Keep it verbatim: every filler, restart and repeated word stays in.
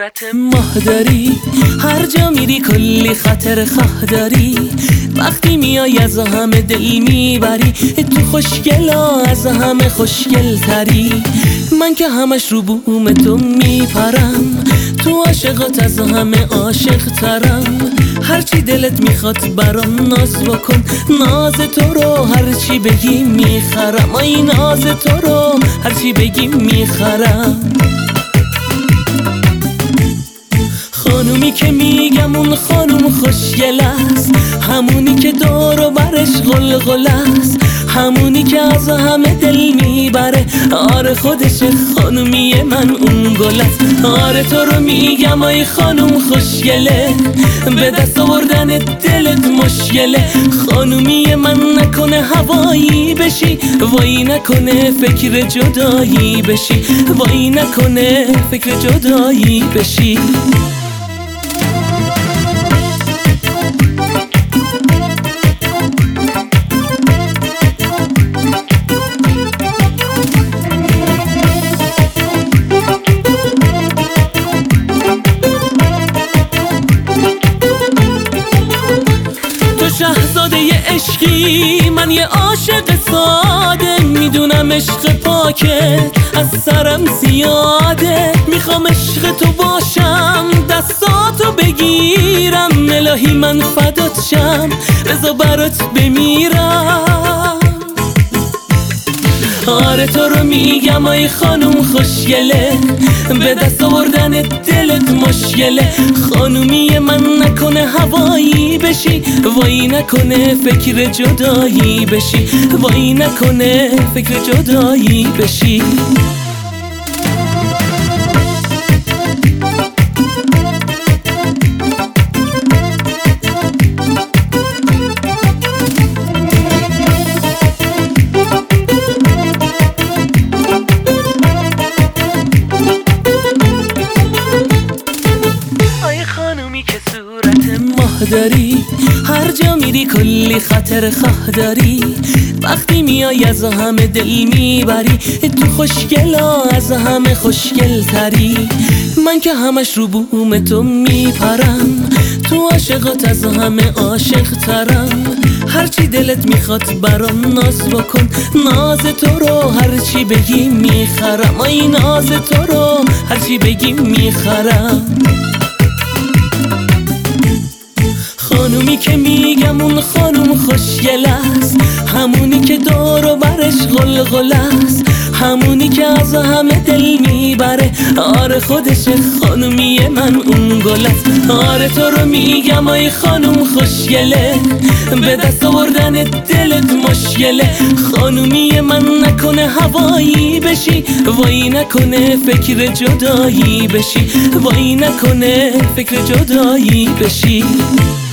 صورت ماه داری، هر جا میری کلی خاطر خواه داری. وقتی میای از همه دل میبری، تو خوشگلا از همه خوشگل تری. من که همش رو بوم تو میپرم، تو عاشقات از همه عاشق ترم. هرچی دلت میخواد برام ناز بکن، ناز تو رو هرچی بگی میخرم. آی ناز تو رو هرچی بگی میخرم. خانومی که میگم اون خانوم خوشگل است، همونی که دور و برش غلغل است، همونی که از همه دل میبره. آره خودشه خانومی من اون گل است. آره تو رو میگم آی خانوم خوشگله، به دست آوردن دلت مشکله. خانومی من نکنه هوایی بشی، وای نکنه فکر جدایی بشی، وای نکنه فکر جدایی بشی. شهزاده ی عشقی، من یه عاشق ساده، میدونم عشق پاکت از سرم زیاده. میخوام عشق تو باشم، دستاتو بگیرم، الهی من فدات شم، رضا برات بمیرم. آره تو رو میگم آی خانوم خوشگله، به دست آوردن دلت مشکله. خانومی من نکنه هوایی بشی، وای نکنه فکر جدایی بشی، وای نکنه فکر جدایی بشی. داری هر جا میری کلی خاطر خواه داری. وقتی میای از همه دل میبری، تو خوشگلا از همه خوشگل تری. من که همش رو بوم تو میپرم، تو عاشقات از همه عاشق ترم. هرچی دلت میخواد برام ناز بکن، ناز تو رو هرچی بگی میخرم. آی ناز تو رو هرچی بگی میخرم. خانومی که میگم اون خانوم خوشگل است، همونی که دور و برش غلغل است، همونی که از همه دل میبره. آره خودشه خانومی من اون گل است. آره تو رو میگم آی خانوم خوشگله، به دست آوردن دلت مشکله. خانومی من نکنه هوایی بشی، وای نکنه فکر جدایی بشی، وای نکنه فکر جدایی بشی.